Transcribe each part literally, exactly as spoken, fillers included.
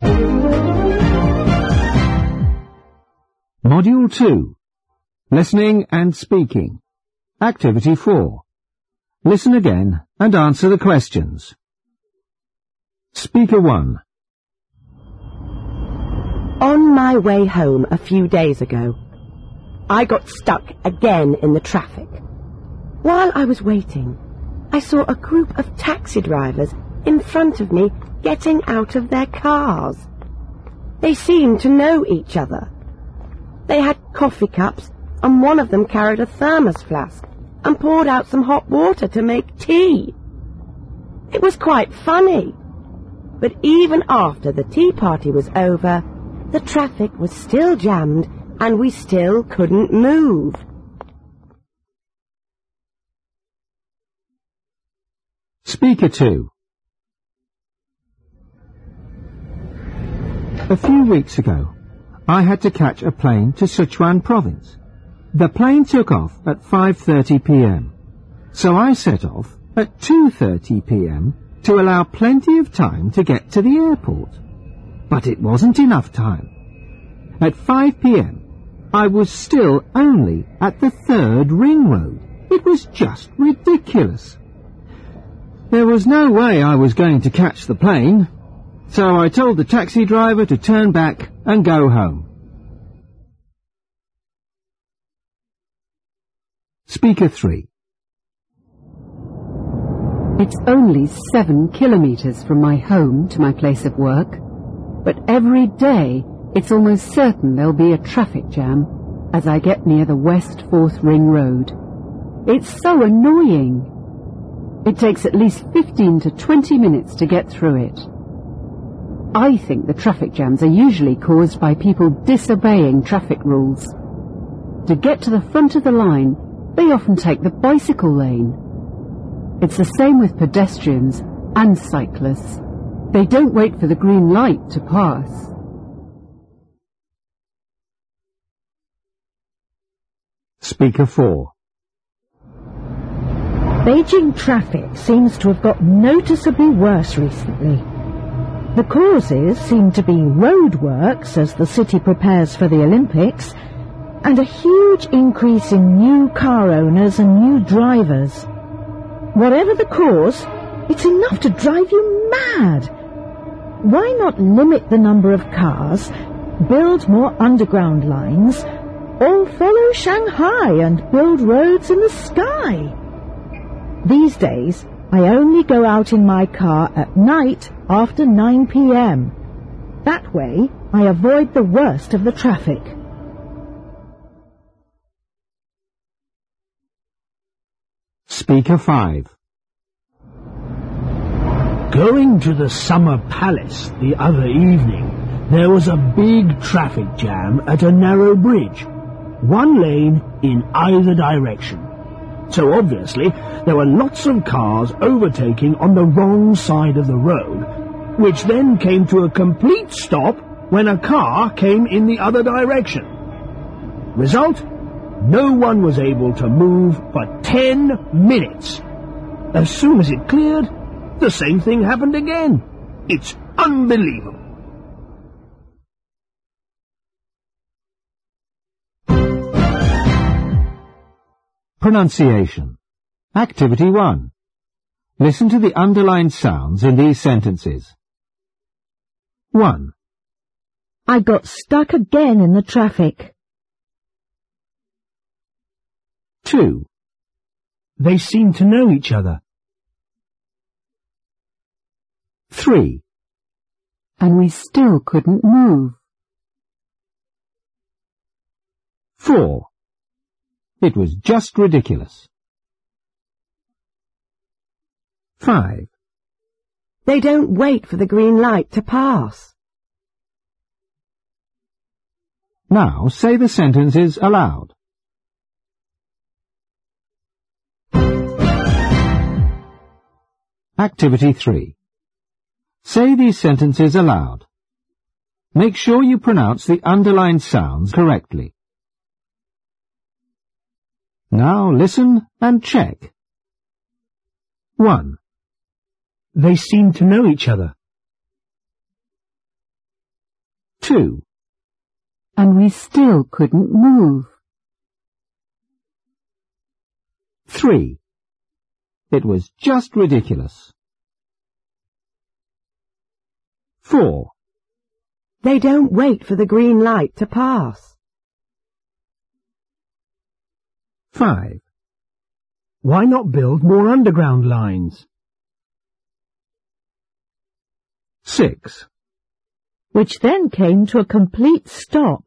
Module two. Listening and Speaking. Activity four. Listen again and answer the questions. Speaker one. On my way home a few days ago, I got stuck again in the traffic. While I was waiting, I saw a group of taxi drivers in front of me getting out of their cars. They seemed to know each other. They had coffee cups, and one of them carried a thermos flask and poured out some hot water to make tea. It was quite funny. But even after the tea party was over, the traffic was still jammed and we still couldn't move. Speaker two. A few weeks ago, I had to catch a plane to Sichuan province. The plane took off at five thirty p m, so I set off at two thirty p m to allow plenty of time to get to the airport. But it wasn't enough time. At five p m, I was still only at the third ring road. It was just ridiculous. There was no way I was going to catch the plane, so I told the taxi driver to turn back and go home. Speaker three. It's only seven kilometres from my home to my place of work, but every day it's almost certain there'll be a traffic jam as I get near the West Fourth Ring Road. It's so annoying. It takes at least fifteen to twenty minutes to get through it. I think the traffic jams are usually caused by people disobeying traffic rules. To get to the front of the line, they often take the bicycle lane. It's the same with pedestrians and cyclists. They don't wait for the green light to pass. Speaker four. Beijing traffic seems to have got noticeably worse recently. The causes seem to be roadworks as the city prepares for the Olympics, and a huge increase in new car owners and new drivers. Whatever the cause, it's enough to drive you mad. Why not limit the number of cars, build more underground lines, or follow Shanghai and build roads in the sky? These days, I only go out in my car at night after nine p m That way, I avoid the worst of the traffic. Speaker five. Going to the Summer Palace the other evening, there was a big traffic jam at a narrow bridge, one lane in either direction. So obviously, there were lots of cars overtaking on the wrong side of the road, which then came to a complete stop when a car came in the other direction. Result? No one was able to move for ten minutes. As soon as it cleared, the same thing happened again. It's unbelievable. Pronunciation. Activity one. Listen to the underlined sounds in these sentences. one. I got stuck again in the traffic. two. They seem to know each other. three. And we still couldn't move. four. It was just ridiculous. five. They don't wait for the green light to pass. Now say the sentences aloud. Activity three. Say these sentences aloud. Make sure you pronounce the underlined sounds correctly. Now listen and check. one. They seem to know each other. Two. And we still couldn't move. Three. It was just ridiculous. Four. They don't wait for the green light to pass. Five. Why not build more underground lines? Six. Which then came to a complete stop.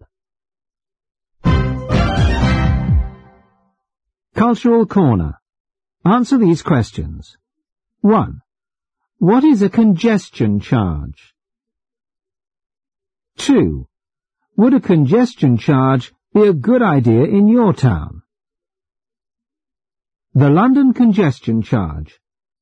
Cultural Corner. Answer these questions. One. What is a congestion charge? Two. Would a congestion charge be a good idea in your town? The London congestion charge.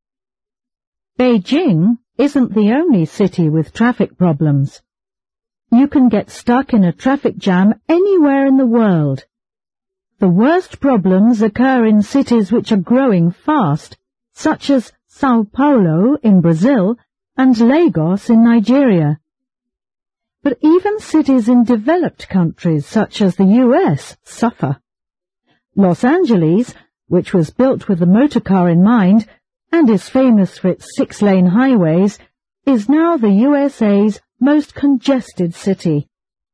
Beijing isn't the only city with traffic problems. You can get stuck in a traffic jam anywhere in the world. The worst problems occur in cities which are growing fast, such as Sao Paulo in Brazil and Lagos in Nigeria. But even cities in developed countries such as the U S suffer. Los Angeles, which was built with the motor car in mind and is famous for its six-lane highways, is now the U S A's most congested city.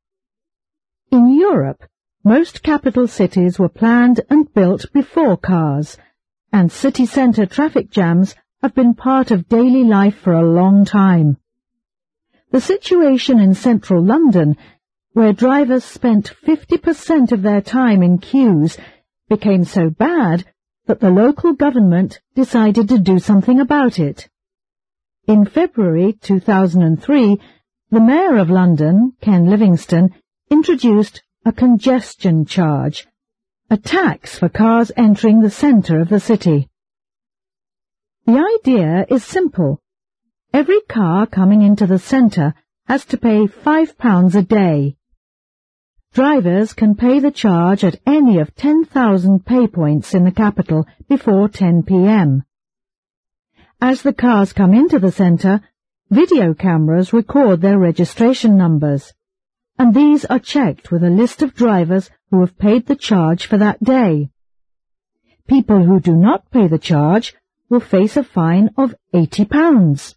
In Europe, most capital cities were planned and built before cars, and city centre traffic jams have been part of daily life for a long time. The situation in central London, where drivers spent fifty percent of their time in queues, became so bad that the local government decided to do something about it. In February two thousand three, the Mayor of London, Ken Livingstone, introduced a congestion charge, a tax for cars entering the centre of the city. The idea is simple. Every car coming into the centre has to pay five pounds a day. Drivers can pay the charge at any of ten thousand pay points in the capital before ten p m As the cars come into the centre, video cameras record their registration numbers, and these are checked with a list of drivers who have paid the charge for that day. People who do not pay the charge will face a fine of eighty pounds.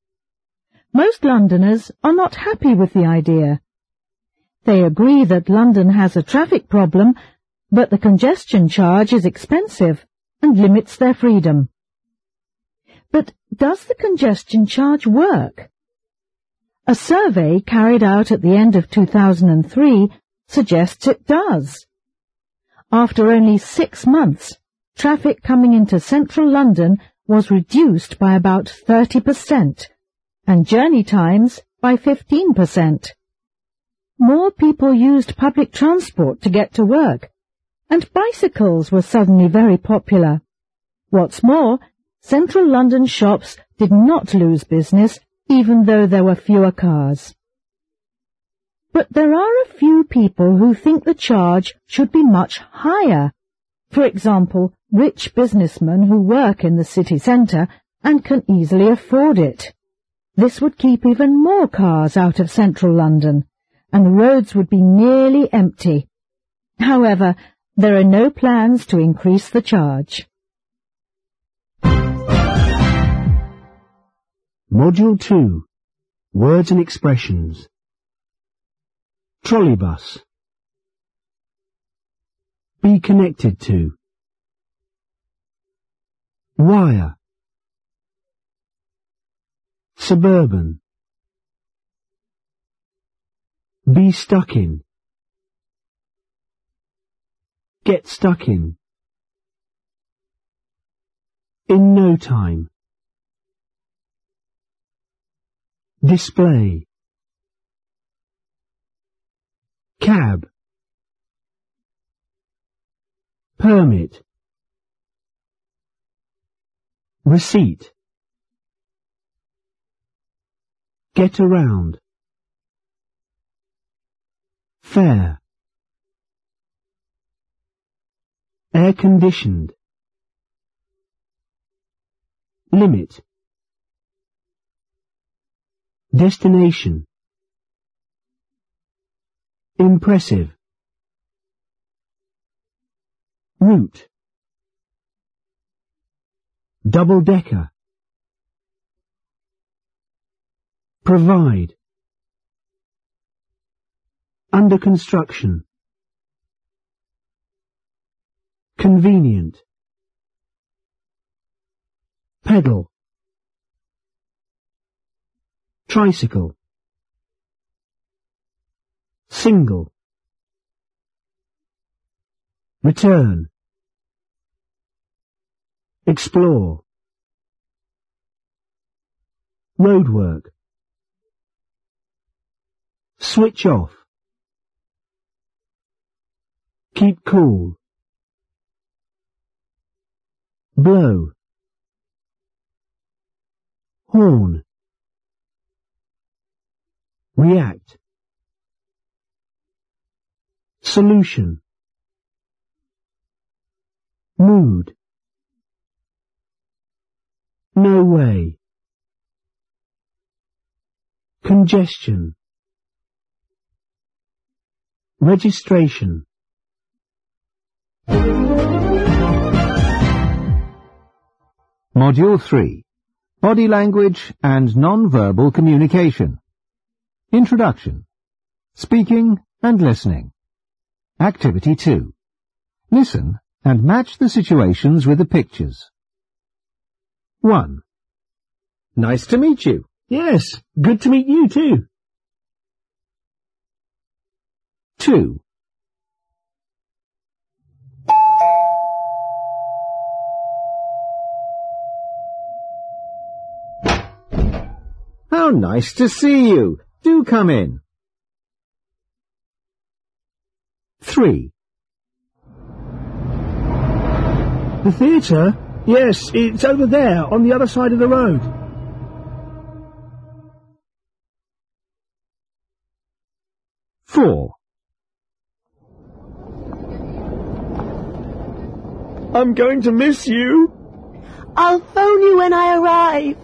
Most Londoners are not happy with the idea. They agree that London has a traffic problem, but the congestion charge is expensive and limits their freedom. But does the congestion charge work? A survey carried out at the end of two thousand three suggests it does. After only six months, traffic coming into central London was reduced by about thirty percent, and journey times by fifteen percent. More people used public transport to get to work, and bicycles were suddenly very popular. What's more, central London shops did not lose business, even though there were fewer cars. But there are a few people who think the charge should be much higher. For example, rich businessmen who work in the city centre and can easily afford it. This would keep even more cars out of central London, and the roads would be nearly empty. However, there are no plans to increase the charge. Module two. Words and expressions. Trolleybus. Be connected to. Wire. Suburban. Be stuck in. Get stuck in. In no time. Display. Cab. Permit. Receipt. Get around. Fare. Air-conditioned. Limit. Destination. Impressive. Route. Double-decker. Provide. Under construction. Convenient. Pedal. Tricycle. Single. Return. Explore. Roadwork. Switch off. Keep cool. Blow. Horn. React. Solution. Mood. No way. Congestion. Registration. Module three. Body Language and Non-Verbal Communication. Introduction. Speaking and listening. Activity two. Listen and match the situations with the pictures. one. Nice to meet you. Yes, good to meet you too. two. How nice to see you. Do come in. three. The theatre? Yes, it's over there, on the other side of the road. four. I'm going to miss you. I'll phone you when I arrive.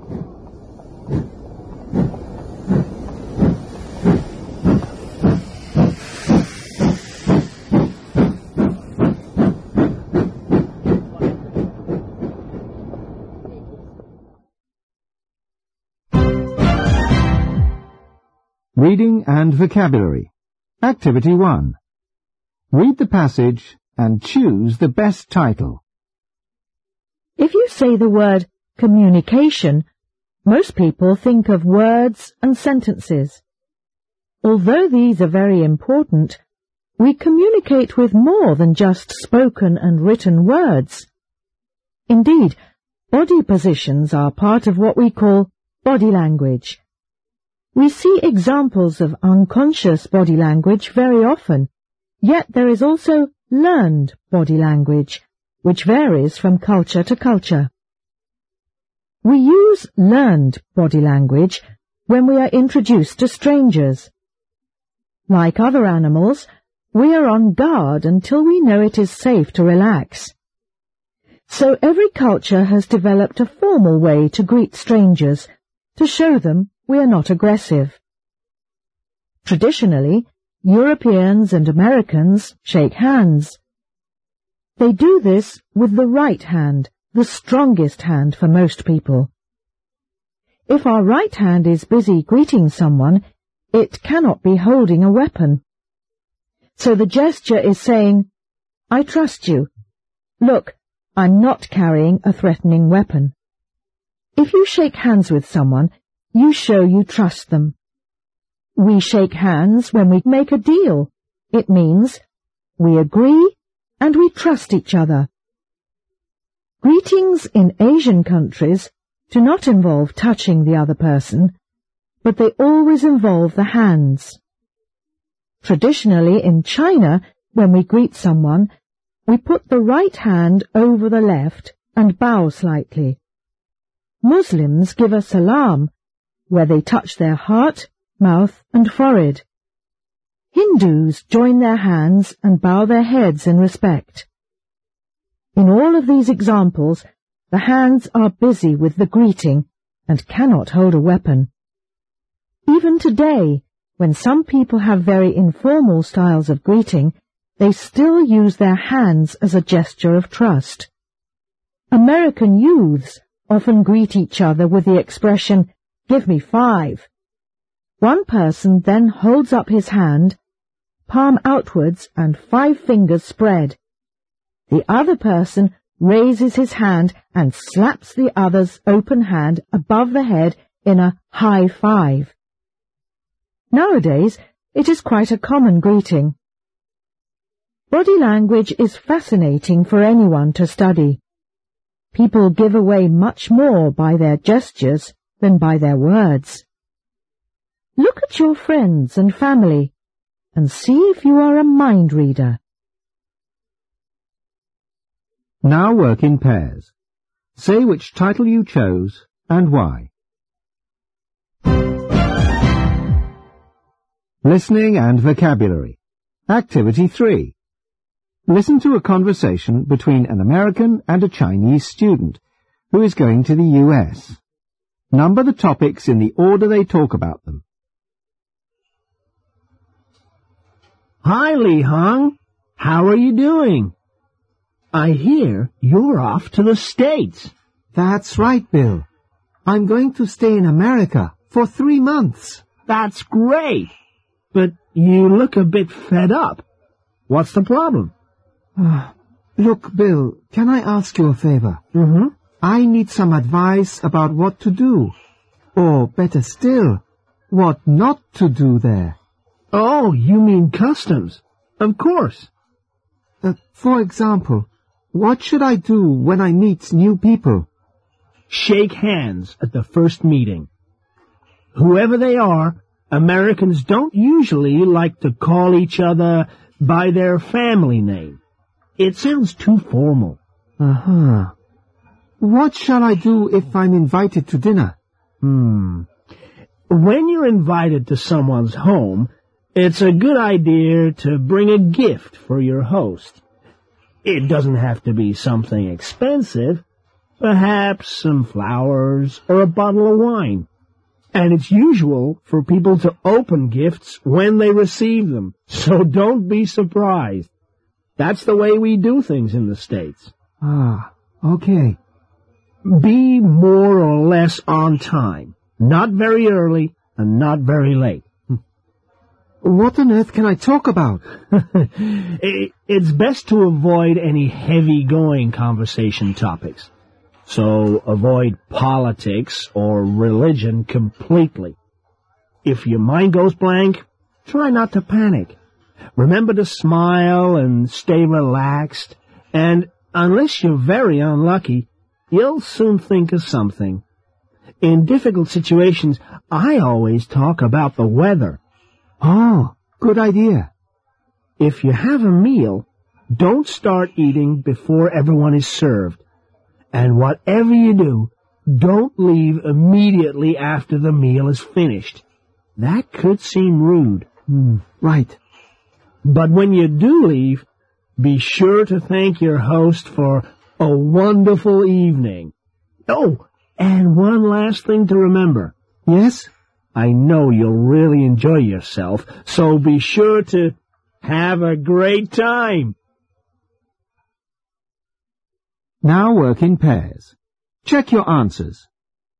Reading and Vocabulary. Activity one. Read the passage and choose the best title. If you say the word communication, most people think of words and sentences. Although these are very important, we communicate with more than just spoken and written words. Indeed, body positions are part of what we call body language. We see examples of unconscious body language very often, yet there is also learned body language, which varies from culture to culture. We use learned body language when we are introduced to strangers. Like other animals, we are on guard until we know it is safe to relax. So every culture has developed a formal way to greet strangers, to show them we are not aggressive. Traditionally, Europeans and Americans shake hands. They do this with the right hand, the strongest hand for most people. If our right hand is busy greeting someone, it cannot be holding a weapon. So the gesture is saying, I trust you. Look, I'm not carrying a threatening weapon. If you shake hands with someone, you show you trust them. We shake hands when we make a deal. It means we agree and we trust each other. Greetings in Asian countries do not involve touching the other person, but they always involve the hands. Traditionally in China, when we greet someone, we put the right hand over the left and bow slightly. Muslims give a salam, where they touch their heart, mouth and forehead. Hindus join their hands and bow their heads in respect. In all of these examples, the hands are busy with the greeting and cannot hold a weapon. Even today, When some people have very informal styles of greeting, they still use their hands as a gesture of trust. American youths often greet each other with the expression, "Give me five." One person then holds up his hand, palm outwards and five fingers spread. The other person raises his hand and slaps the other's open hand above the head in a high five. Nowadays, it is quite a common greeting. Body language is fascinating for anyone to study. People give away much more by their gestures than by their words. Look at your friends and family and see if you are a mind reader. Now work in pairs. Say which title you chose and why. Listening and vocabulary. Activity three. Listen to a conversation between an American and a Chinese student who is going to the U S. Number the topics in the order they talk about them. Hi, Li Hong. How are you doing? I hear you're off to the States. That's right, Bill. I'm going to stay in America for three months. That's great. But you look a bit fed up. What's the problem? Uh, look, Bill, can I ask you a favor? Mm-hmm. I need some advice about what to do. Or, better still, what not to do there. Oh, you mean customs. Of course. Uh, for example, what should I do when I meet new people? Shake hands at the first meeting. Whoever they are, Americans don't usually like to call each other by their family name. It sounds too formal. Uh-huh. What shall I do if I'm invited to dinner? Hmm. When you're invited to someone's home, it's a good idea to bring a gift for your host. It doesn't have to be something expensive. Perhaps some flowers or a bottle of wine. And it's usual for people to open gifts when they receive them, so don't be surprised. That's the way we do things in the States. Ah, okay. Be more or less on time, not very early and not very late. What on earth can I talk about? It's best to avoid any heavy-going conversation topics. So avoid politics or religion completely. If your mind goes blank, try not to panic. Remember to smile and stay relaxed, and unless you're very unlucky, you'll soon think of something. In difficult situations, I always talk about the weather. Oh, good idea. If you have a meal, don't start eating before everyone is served. And whatever you do, don't leave immediately after the meal is finished. That could seem rude. Hmm, right. But when you do leave, be sure to thank your host for a wonderful evening. Oh, and one last thing to remember. Yes? I know you'll really enjoy yourself, so be sure to have a great time. Now work in pairs. Check your answers.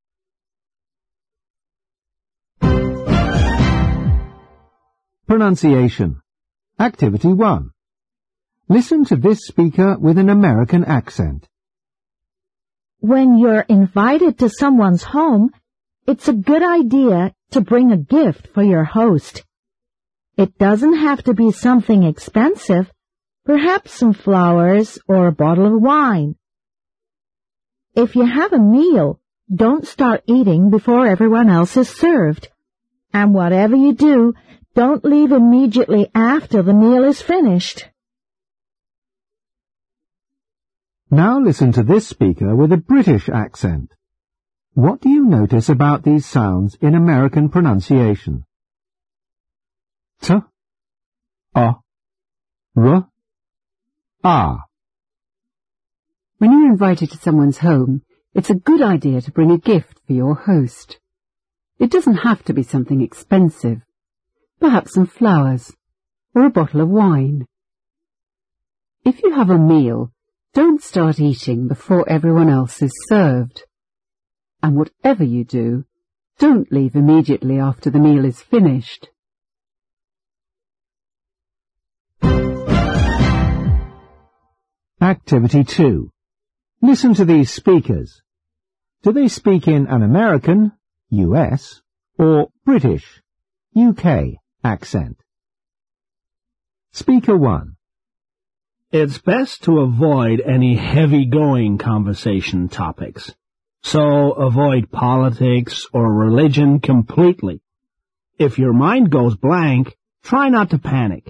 Pronunciation. Activity one. Listen to this speaker with an American accent. When you're invited to someone's home, it's a good idea to bring a gift for your host. It doesn't have to be something expensive, perhaps some flowers or a bottle of wine. If you have a meal, don't start eating before everyone else is served. And whatever you do, don't leave immediately after the meal is finished. Now listen to this speaker with a British accent. What do you notice about these sounds in American pronunciation? T, A, R, A. When you're invited to someone's home, it's a good idea to bring a gift for your host. It doesn't have to be something expensive. perhaps some flowers, or a bottle of wine. If you have a meal, don't start eating before everyone else is served. And whatever you do, don't leave immediately after the meal is finished. Activity two. Listen to these speakers. Do they speak in an American, U S, or British, U K, accent? Speaker one. It's best to avoid any heavy-going conversation topics. So avoid politics or religion completely. If your mind goes blank, try not to panic.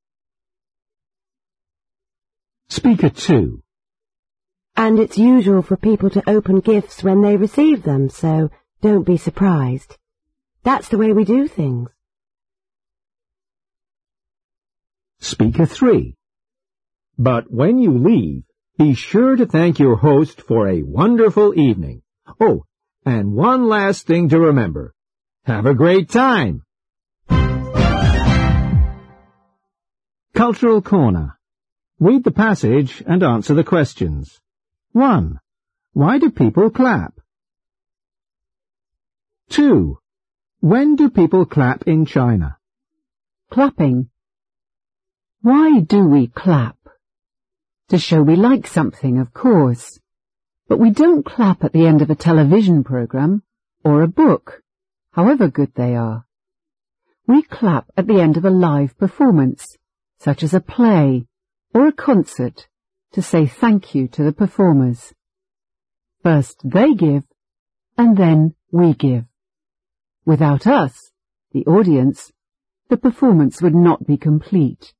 Speaker two. And it's usual for people to open gifts when they receive them, so don't be surprised. That's the way we do things. Speaker three. But when you leave, be sure to thank your host for a wonderful evening. Oh, and one last thing to remember. Have a great time! Cultural Corner. Read the passage and answer the questions. one. Why do people clap? two. When do people clap in China? Clapping. Why do we clap? To show we like something, of course. But we don't clap at the end of a television program or a book, however good they are. We clap at the end of a live performance, such as a play or a concert, to say thank you to the performers. First they give, and then we give. Without us, the audience, the performance would not be complete.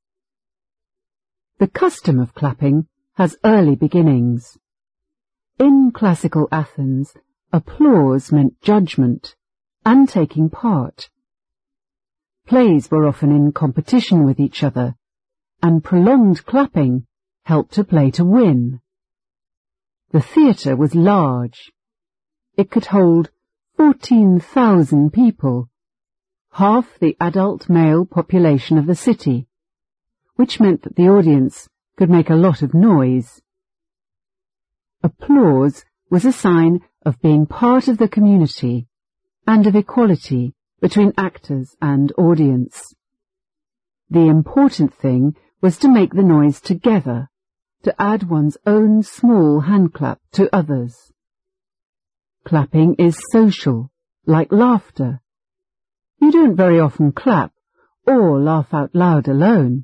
The custom of clapping has early beginnings. In classical Athens, applause meant judgment and taking part. Plays were often in competition with each other, and prolonged clapping helped a play to win. The theatre was large. It could hold fourteen thousand people, half the adult male population of the city, which meant that the audience could make a lot of noise. Applause was a sign of being part of the community and of equality between actors and audience. The important thing was to make the noise together, to add one's own small handclap to others. Clapping is social, like laughter. You don't very often clap or laugh out loud alone.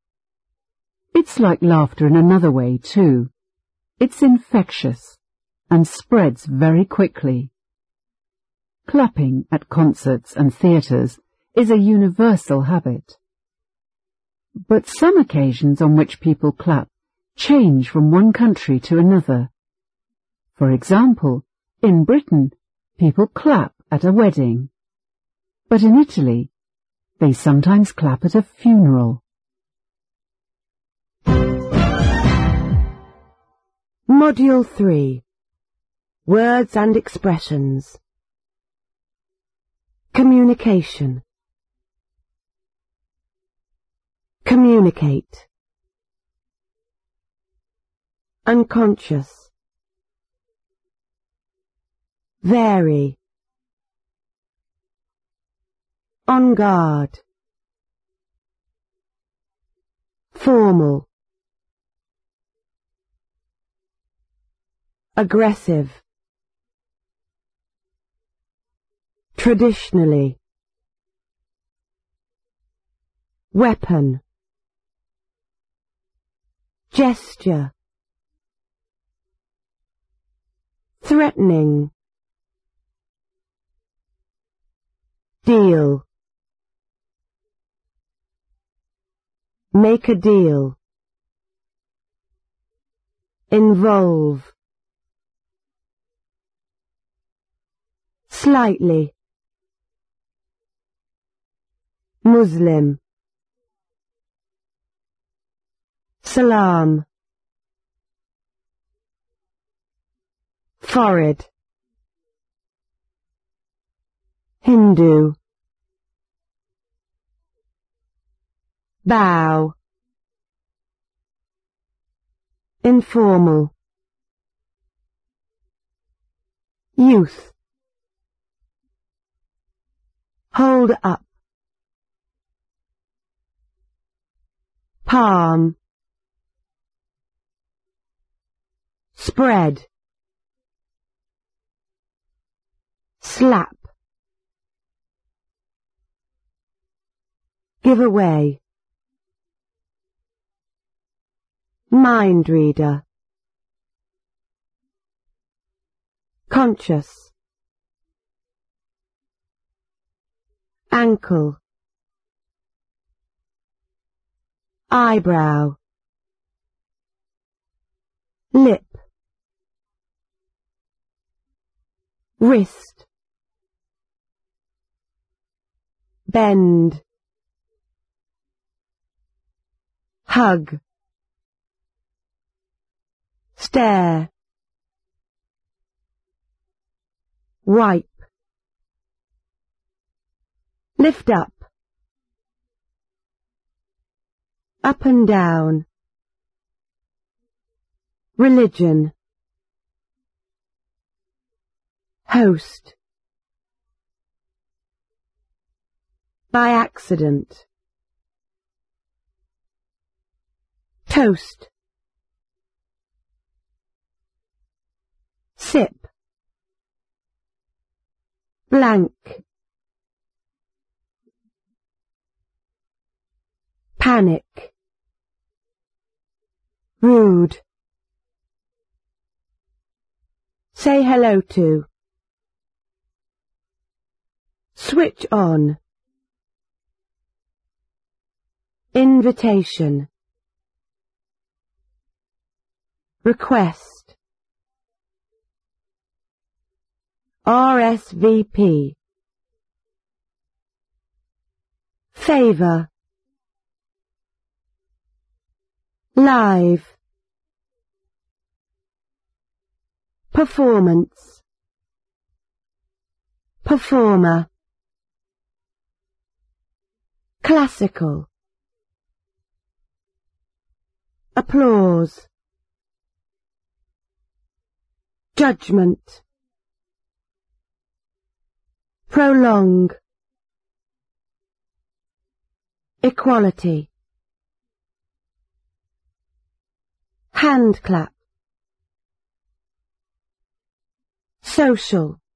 It's like laughter in another way, too. It's infectious and spreads very quickly. Clapping at concerts and theatres is a universal habit. But some occasions on which people clap change from one country to another. For example, in Britain, people clap at a wedding. But in Italy, they sometimes clap at a funeral. Module three. Words and Expressions. Communication. Communicate. Unconscious. Vary. On guard. Formal. Aggressive. Traditionally. Weapon. Gesture. Threatening. Deal. Make a deal. Involve. Slightly. Muslim. Salam. Forehead. Hindu. bow, informal, youth, hold up, palm, spread, slap, give away, mind reader, conscious, ankle, eyebrow, lip, wrist, bend, hug, stare, wipe, lift up, up and down, religion, host, by accident, toast, sip, blank, panic, rude, say hello to, switch on, invitation, request, R S V P, favour, live, performance, performer, classical, applause, judgment, prolong, equality, hand clap, social,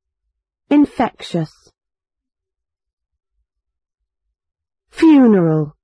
infectious, funeral,